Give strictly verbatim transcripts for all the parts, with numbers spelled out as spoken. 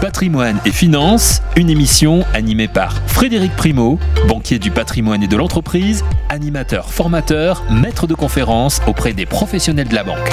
Patrimoine et Finances, une émission animée par Frédéric Primeau, banquier du patrimoine et de l'entreprise, animateur, formateur, maître de conférences auprès des professionnels de la banque.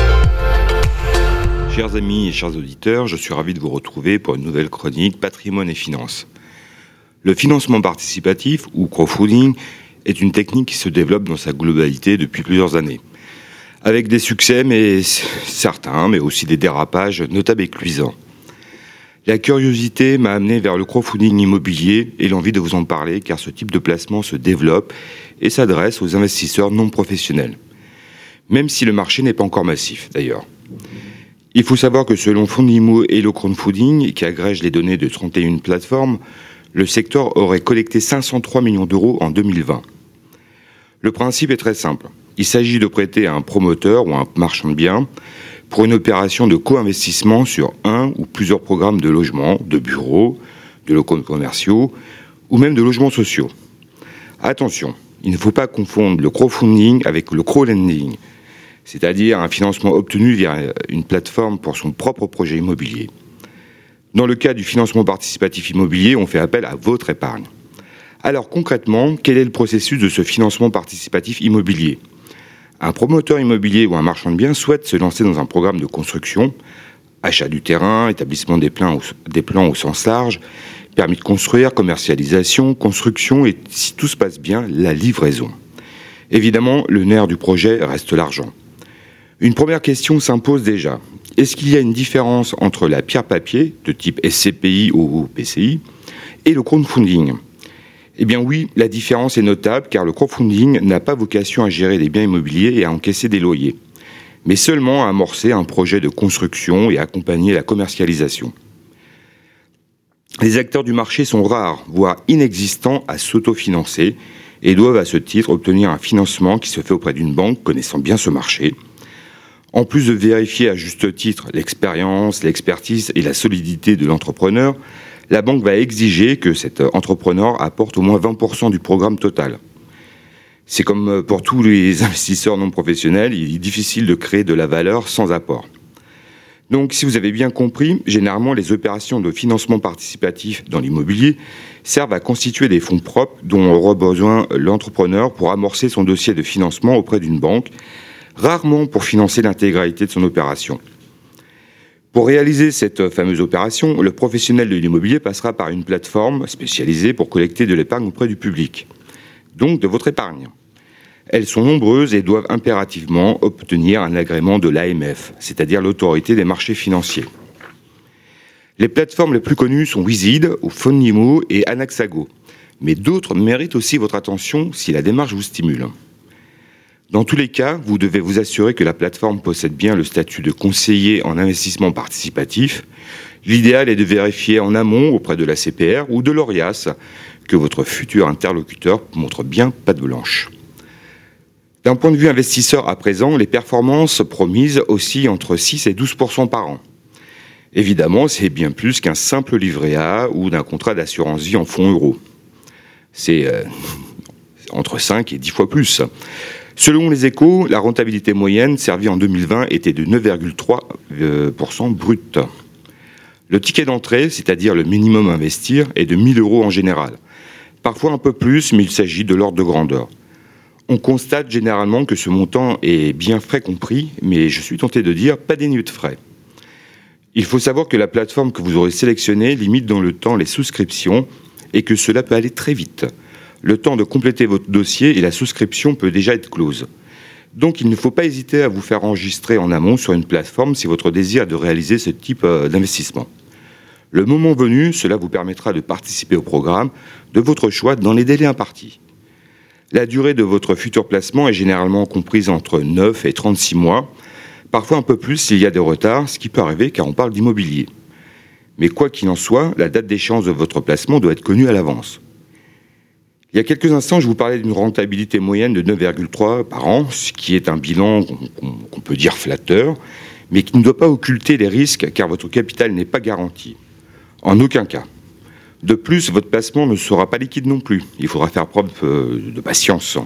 Chers amis et chers auditeurs, je suis ravi de vous retrouver pour une nouvelle chronique Patrimoine et Finances. Le financement participatif, ou crowdfunding, est une technique qui se développe dans sa globalité depuis plusieurs années. Avec des succès, mais certains, mais aussi des dérapages notables et cuisants. La curiosité m'a amené vers le crowdfunding immobilier et l'envie de vous en parler car ce type de placement se développe et s'adresse aux investisseurs non professionnels. Même si le marché n'est pas encore massif d'ailleurs. Il faut savoir que selon Fondimo et le crowdfunding, qui agrège les données de trente et une plateformes, le secteur aurait collecté cinq cent trois millions d'euros en deux mille vingt. Le principe est très simple. Il s'agit de prêter à un promoteur ou un marchand de biens pour une opération de co-investissement sur un ou plusieurs programmes de logement, de bureaux, de locaux commerciaux ou même de logements sociaux. Attention, il ne faut pas confondre le crowdfunding avec le crowdlending, c'est-à-dire un financement obtenu via une plateforme pour son propre projet immobilier. Dans le cas du financement participatif immobilier, on fait appel à votre épargne. Alors concrètement, quel est le processus de ce financement participatif immobilier ? Un promoteur immobilier ou un marchand de biens souhaite se lancer dans un programme de construction, achat du terrain, établissement des plans, des plans au sens large, permis de construire, commercialisation, construction et, si tout se passe bien, la livraison. Évidemment, le nerf du projet reste l'argent. Une première question s'impose déjà. Est-ce qu'il y a une différence entre la pierre papier, de type S C P I ou P C I, et le crowdfunding ? Eh bien oui, la différence est notable car le crowdfunding n'a pas vocation à gérer des biens immobiliers et à encaisser des loyers, mais seulement à amorcer un projet de construction et à accompagner la commercialisation. Les acteurs du marché sont rares, voire inexistants à s'autofinancer et doivent à ce titre obtenir un financement qui se fait auprès d'une banque connaissant bien ce marché. En plus de vérifier à juste titre l'expérience, l'expertise et la solidité de l'entrepreneur, la banque va exiger que cet entrepreneur apporte au moins vingt pour cent du programme total. C'est comme pour tous les investisseurs non professionnels, il est difficile de créer de la valeur sans apport. Donc, si vous avez bien compris, généralement, les opérations de financement participatif dans l'immobilier servent à constituer des fonds propres dont aura besoin l'entrepreneur pour amorcer son dossier de financement auprès d'une banque, rarement pour financer l'intégralité de son opération. Pour réaliser cette fameuse opération, le professionnel de l'immobilier passera par une plateforme spécialisée pour collecter de l'épargne auprès du public, donc de votre épargne. Elles sont nombreuses et doivent impérativement obtenir un agrément de l'A M F, c'est-à-dire l'autorité des marchés financiers. Les plateformes les plus connues sont Wizid, Fondimo et Anaxago, mais d'autres méritent aussi votre attention si la démarche vous stimule. Dans tous les cas, vous devez vous assurer que la plateforme possède bien le statut de conseiller en investissement participatif. L'idéal est de vérifier en amont auprès de la C P R ou de l'ORIAS que votre futur interlocuteur montre bien patte blanche. D'un point de vue investisseur à présent, les performances promises oscillent entre six et douze pour cent par an. Évidemment, c'est bien plus qu'un simple livret A ou d'un contrat d'assurance vie en fonds euros. C'est euh, entre cinq et dix fois plus. Selon les Échos, la rentabilité moyenne servie en deux mille vingt était de neuf virgule trois pour cent brut. Le ticket d'entrée, c'est-à-dire le minimum à investir, est de mille euros en général. Parfois un peu plus, mais il s'agit de l'ordre de grandeur. On constate généralement que ce montant est bien frais compris, mais je suis tenté de dire pas dénué de frais. Il faut savoir que la plateforme que vous aurez sélectionnée limite dans le temps les souscriptions et que cela peut aller très vite. Le temps de compléter votre dossier et la souscription peut déjà être close. Donc il ne faut pas hésiter à vous faire enregistrer en amont sur une plateforme si votre désir est de réaliser ce type d'investissement. Le moment venu, cela vous permettra de participer au programme de votre choix dans les délais impartis. La durée de votre futur placement est généralement comprise entre neuf et trente-six mois, parfois un peu plus s'il y a des retards, ce qui peut arriver car on parle d'immobilier. Mais quoi qu'il en soit, la date d'échéance de votre placement doit être connue à l'avance. Il y a quelques instants, je vous parlais d'une rentabilité moyenne de neuf virgule trois par an, ce qui est un bilan qu'on, qu'on peut dire flatteur, mais qui ne doit pas occulter les risques car votre capital n'est pas garanti. En aucun cas. De plus, votre placement ne sera pas liquide non plus. Il faudra faire preuve de patience.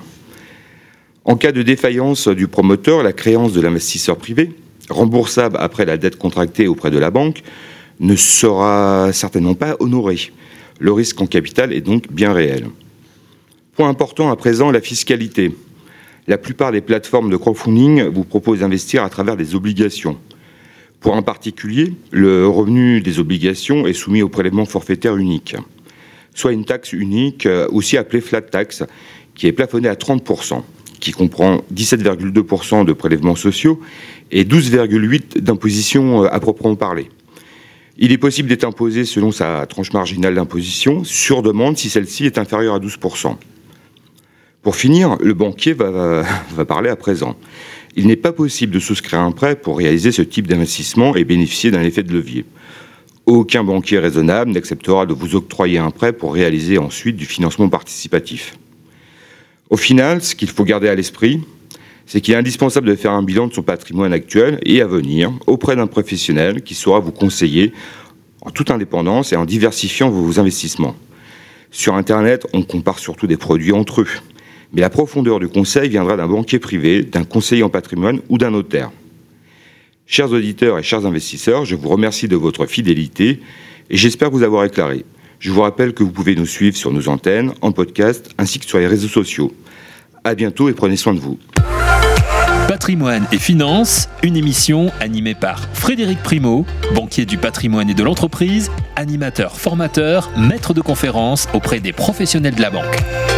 En cas de défaillance du promoteur, la créance de l'investisseur privé, remboursable après la dette contractée auprès de la banque, ne sera certainement pas honoré. Le risque en capital est donc bien réel. Point important à présent, la fiscalité. La plupart des plateformes de crowdfunding vous proposent d'investir à travers des obligations. Pour un particulier, le revenu des obligations est soumis au prélèvement forfaitaire unique, soit une taxe unique, aussi appelée flat tax, qui est plafonnée à trente pour cent, qui comprend dix-sept virgule deux pour cent de prélèvements sociaux et douze virgule huit pour cent d'imposition à proprement parler. Il est possible d'être imposé selon sa tranche marginale d'imposition, sur demande si celle-ci est inférieure à douze pour cent. Pour finir, le banquier va, va parler à présent. Il n'est pas possible de souscrire un prêt pour réaliser ce type d'investissement et bénéficier d'un effet de levier. Aucun banquier raisonnable n'acceptera de vous octroyer un prêt pour réaliser ensuite du financement participatif. Au final, ce qu'il faut garder à l'esprit, c'est qu'il est indispensable de faire un bilan de son patrimoine actuel et à venir auprès d'un professionnel qui saura vous conseiller en toute indépendance et en diversifiant vos investissements. Sur Internet, on compare surtout des produits entre eux. Mais la profondeur du conseil viendra d'un banquier privé, d'un conseiller en patrimoine ou d'un notaire. Chers auditeurs et chers investisseurs, je vous remercie de votre fidélité et j'espère vous avoir éclairé. Je vous rappelle que vous pouvez nous suivre sur nos antennes, en podcast, ainsi que sur les réseaux sociaux. À bientôt et prenez soin de vous. Patrimoine et Finances, une émission animée par Frédéric Primeau, banquier du patrimoine et de l'entreprise, animateur, formateur, maître de conférences auprès des professionnels de la banque.